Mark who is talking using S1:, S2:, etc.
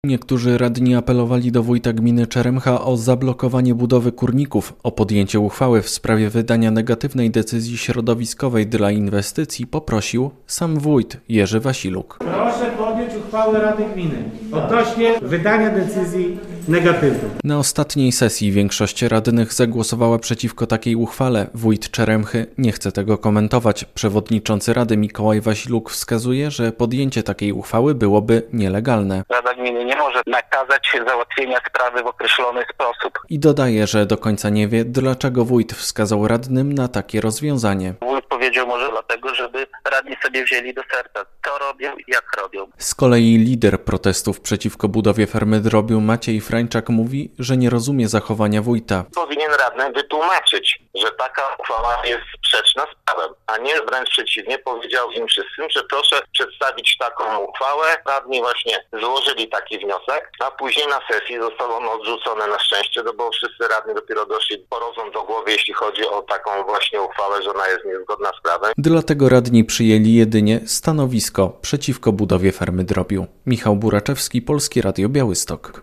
S1: Niektórzy radni apelowali do wójta gminy Czeremcha o zablokowanie budowy kurników. O podjęcie uchwały w sprawie wydania negatywnej decyzji środowiskowej dla inwestycji poprosił sam wójt Jerzy Wasiluk.
S2: Proszę podjąć uchwałę Rady Gminy odnośnie wydania decyzji negatywnej.
S1: Na ostatniej sesji większość radnych zagłosowała przeciwko takiej uchwale. Wójt Czeremchy nie chce tego komentować. Przewodniczący Rady Mikołaj Wasiluk wskazuje, że podjęcie takiej uchwały byłoby nielegalne.
S3: Rada Gminy nie może nakazać załatwienia sprawy w określony sposób.
S1: I dodaje, że do końca nie wie, dlaczego wójt wskazał radnym na takie rozwiązanie.
S3: Wójt powiedział może dlatego, żeby radni sobie wzięli do serca, co robią i jak robią.
S1: Z kolei lider protestów przeciwko budowie fermy drobiu Maciej Frańczak mówi, że nie rozumie zachowania wójta.
S4: Powinien radny wytłumaczyć, że taka uchwała jest sprzeczna z prawem, a nie wręcz przeciwnie, powiedział im wszystkim, że proszę przedstawić taką uchwałę. Radni właśnie złożyli taki wniosek, a później na sesji zostało ono odrzucone na szczęście, bo wszyscy radni dopiero doszli po rozum do głowy, jeśli chodzi o taką właśnie uchwałę, że ona jest niezgodna z prawem.
S1: Dlatego radni przyjęli jedynie stanowisko przeciwko budowie fermy drobiu. Michał Buraczewski, Polskie Radio Białystok.